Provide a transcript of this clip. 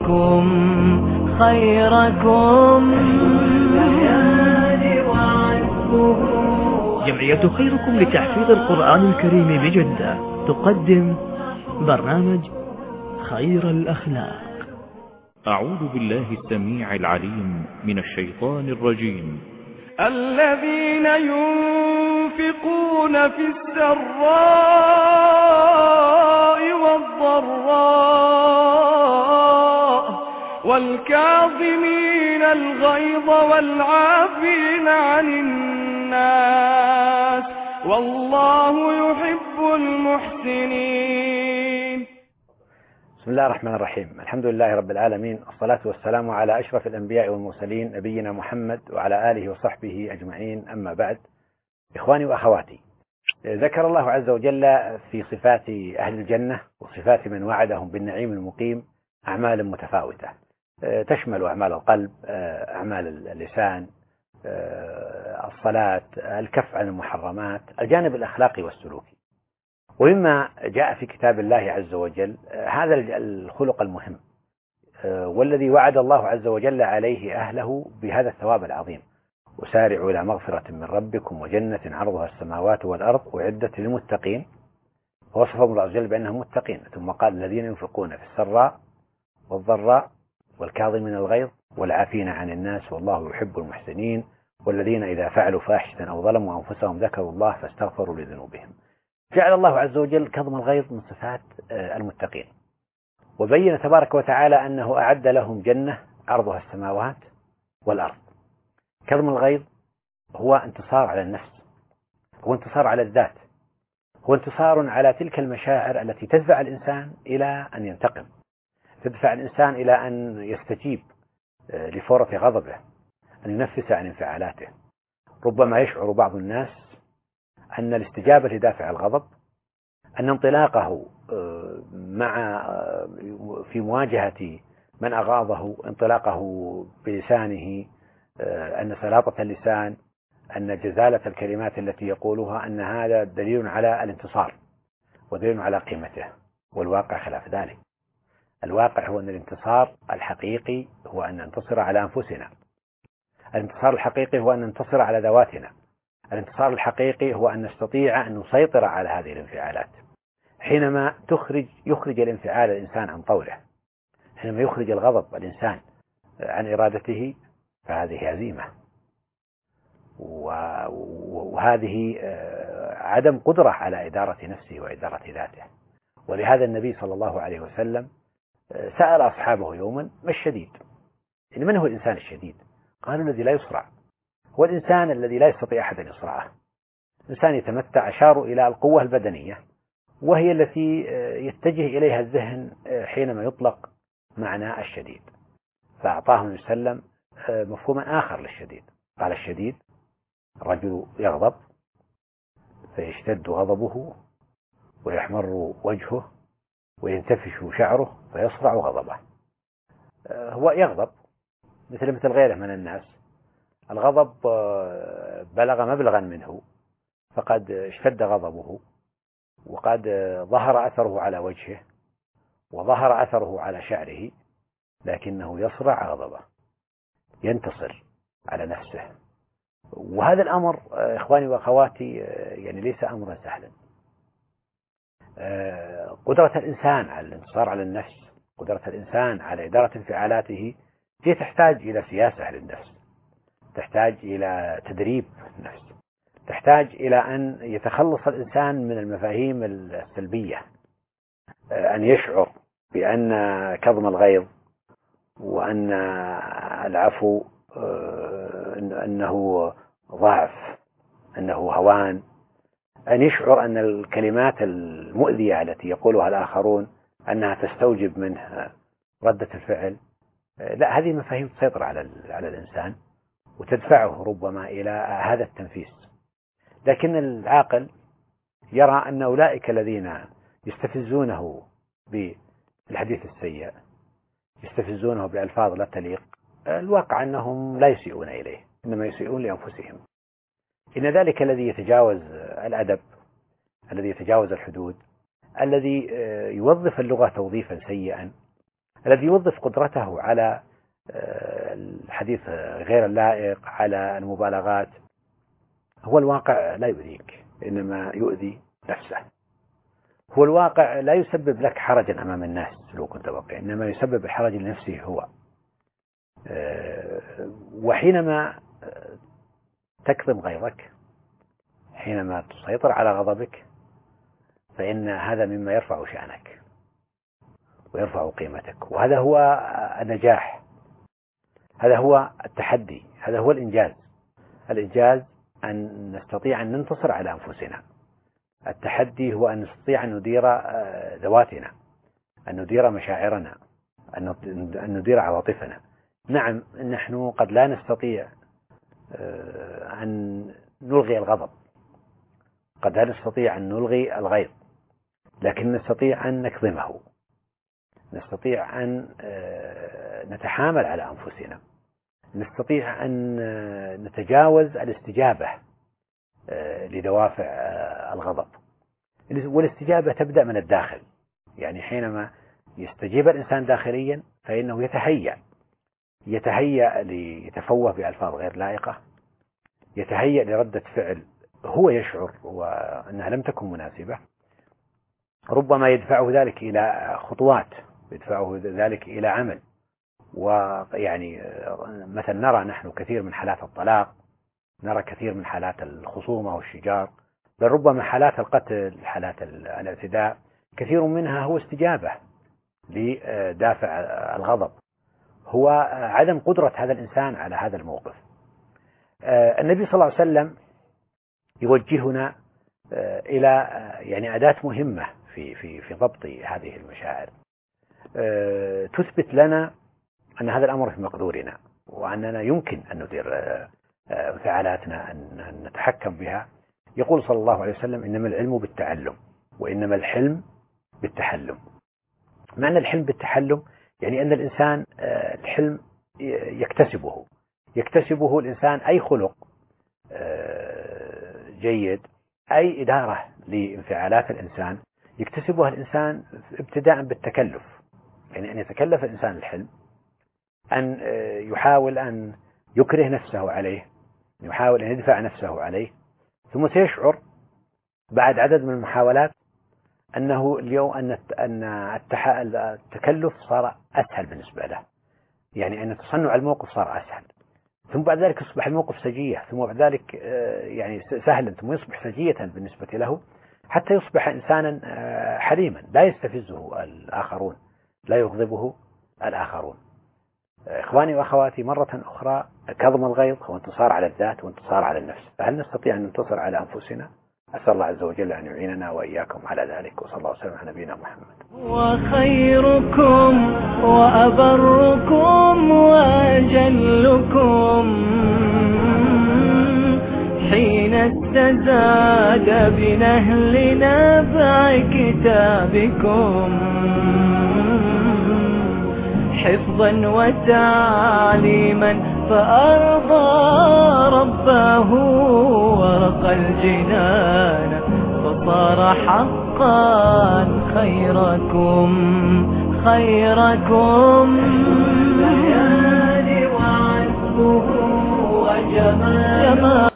كم خيركم. جمعية خيركم لتحفيظ القرآن الكريم بجدة تقدم برنامج خير الأخلاق. أعوذ بالله السميع العليم من الشيطان الرجيم. الذين ينفقون في السراء والضراء والكاظمين الغيظ والعافين عن الناس والله يحب المحسنين. بسم الله الرحمن الرحيم. الحمد لله رب العالمين، الصلاة والسلام على أشرف الأنبياء والمرسلين نبينا محمد وعلى آله وصحبه أجمعين، أما بعد. إخواني وأخواتي، ذكر الله عز وجل في صفات أهل الجنة وصفات من وعدهم بالنعيم المقيم أعمال متفاوتة تشمل أعمال القلب، أعمال اللسان، الصلاة، الكف عن المحرمات، الجانب الأخلاقي والسلوكي. ومما جاء في كتاب الله عز وجل هذا الخلق المهم والذي وعد الله عز وجل عليه أهله بهذا الثواب العظيم: وسارعوا إلى مغفرة من ربكم وجنة عرضها السماوات والأرض أعدت للمتقين. ووصفهم الله عز وجل بأنهم متقين، ثم قال: الذين ينفقون في السراء والضراء والكاظمين الغيظ والعافين عن الناس والله يحب المحسنين والذين إذا فعلوا فاحشة أو ظلموا أنفسهم ذكروا الله فاستغفروا لذنوبهم. جعل الله عز وجل كظم الغيظ من صفات المتقين، وبين تبارك وتعالى أنه أعد لهم جنة عرضها السماوات والأرض. كظم الغيظ هو انتصار على النفس، هو انتصار على الذات، هو انتصار على تلك المشاعر التي تدفع الإنسان إلى أن ينتقم، تدفع الإنسان إلى أن يستجيب لفورة غضبه، أن ينفس عن انفعالاته. ربما يشعر بعض الناس أن الاستجابة لدافع الغضب، أن انطلاقه في مواجهة من أغاظه، انطلاقه بلسانه، أن سلاطة اللسان، أن جزالة الكلمات التي يقولها، أن هذا دليل على الانتصار ودليل على قيمته. والواقع خلاف ذلك. الواقع هو أن الانتصار الحقيقي هو أن ننتصر على أنفسنا. الانتصار الحقيقي هو أن ننتصر على ذواتنا. الانتصار الحقيقي هو أن نستطيع أن نسيطر على هذه الانفعالات. حينما يخرج الانفعال الإنسان عن طوله، حينما يخرج الغضب الإنسان عن إرادته، فهذه هزيمة، وهذه عدم قدرة على إدارة نفسه وإدارة ذاته. ولهذا النبي صلى الله عليه وسلم سأل أصحابه يوما: ما الشديد؟ يعني من هو الإنسان الشديد؟ قالوا: الذي لا يصرع. هو الإنسان الذي لا يستطيع أحد أن يصرعه. إنسان يتمتع، أشاروا إلى القوة البدنية، وهي التي يتجه إليها الذهن حينما يطلق معنى الشديد. فأعطاهم النبي صلى الله عليه وسلم مفهوما آخر للشديد. قال: الشديد الرجل يغضب فيشتد غضبه ويحمر وجهه وينتفش شعره فيصرع غضبه. هو يغضب مثل غيره من الناس. الغضب بلغ مبلغا منه فقد اشتد غضبه، وقد ظهر أثره على وجهه وظهر أثره على شعره، لكنه يصرع غضبه، ينتصر على نفسه. وهذا الأمر إخواني وأخواتي يعني ليس أمرا سهلا. قدرة الإنسان على الانتصار على النفس، قدرة الإنسان على إدارة انفعالاته، هي تحتاج إلى سياسة للنفس، تحتاج إلى تدريب النفس، تحتاج إلى أن يتخلص الإنسان من المفاهيم السلبية، أن يشعر بأن كظم الغيظ وأن العفو أنه ضعف، أنه هوان، أن يشعر أن الكلمات المؤذية التي يقولها الآخرون أنها تستوجب منه ردة الفعل. لا، هذه مفاهيم تسيطر على الإنسان وتدفعه ربما إلى هذا التنفيس. لكن العاقل يرى أن أولئك الذين يستفزونه بالحديث السيء، يستفزونه بألفاظ لا تليق، الواقع أنهم لا يسيئون إليه، إنما يسيئون لأنفسهم. إن ذلك الذي يتجاوز الأدب، الذي يتجاوز الحدود، الذي يوظف اللغة توظيفا سيئا، الذي يوظف قدرته على الحديث غير اللائق، على المبالغات، هو الواقع لا يؤذيك، إنما يؤذي نفسه. هو الواقع لا يسبب لك حرجا أمام الناس لو كنت واقعي، إنما يسبب الحرج لنفسه هو. وحينما تكظم غيظك، حينما تسيطر على غضبك، فإن هذا مما يرفع شأنك ويرفع قيمتك، وهذا هو النجاح، هذا هو التحدي، هذا هو الإنجاز. الإنجاز أن نستطيع أن ننتصر على أنفسنا. التحدي هو أن نستطيع أن ندير ذواتنا، أن ندير مشاعرنا، أن ندير عواطفنا. نعم، نحن قد لا نستطيع أن نلغي الغضب، قد لا نستطيع أن نلغي الغيظ، لكن نستطيع أن نكظمه، نستطيع أن نتحامل على أنفسنا، نستطيع أن نتجاوز الاستجابة لدوافع الغضب. والاستجابة تبدأ من الداخل، يعني حينما يستجيب الإنسان داخليا فإنه يتهيأ ليتفوه بألفاظ غير لائقة، يتهيأ لردة فعل هو يشعر وأنها لم تكن مناسبة، ربما يدفعه ذلك إلى خطوات، يدفعه ذلك إلى عمل. ويعني مثلا نرى نحن كثير من حالات الطلاق، نرى كثير من حالات الخصومة والشجار، بل ربما حالات القتل، حالات الاعتداء، كثير منها هو استجابة لدافع الغضب، هو عدم قدرة هذا الإنسان على هذا الموقف. النبي صلى الله عليه وسلم يوجهنا إلى يعني أداة مهمة في ضبط هذه المشاعر، تثبت لنا أن هذا الأمر في مقدورنا، وأننا يمكن أن ندير انفعالاتنا، أن نتحكم بها. يقول صلى الله عليه وسلم: إنما العلم بالتعلم، وإنما الحلم بالتحلم. معنى الحلم بالتحلم يعني أن الإنسان الحلم يكتسبه الإنسان، أي خلق جيد، أي إدارة لانفعالات الإنسان يكتسبها الإنسان ابتداء بالتكلف، يعني أن يتكلف الإنسان الحلم، أن يحاول أن يكره نفسه عليه، يحاول أن يدفع نفسه عليه، ثم سيشعر بعد عدد من المحاولات أنه اليوم أن التكلف صار أسهل بالنسبة له، يعني أن تصنع الموقف صار أسهل، ثم بعد ذلك يصبح الموقف سجية، ثم بعد ذلك يعني سهلا، ثم يصبح سجية بالنسبة له، حتى يصبح إنسانا حليما لا يستفزه الآخرون، لا يغضبه الآخرون. إخواني وأخواتي، مرة أخرى كظم الغيظ هو انتصار على الذات وانتصار على النفس. فهل نستطيع أن ننتصر على أنفسنا؟ أسأل الله عز وجل أن يعيننا وإياكم على ذلك، وصلى الله وسلم على نبينا محمد. وخيركم وأبركم وأجلكم حين استزاد بنهل نبع كتابكم حفظا وتعليما فأرضى ربه ورقى الجنان فصار حقا خيركم الليالي وعزه وجمال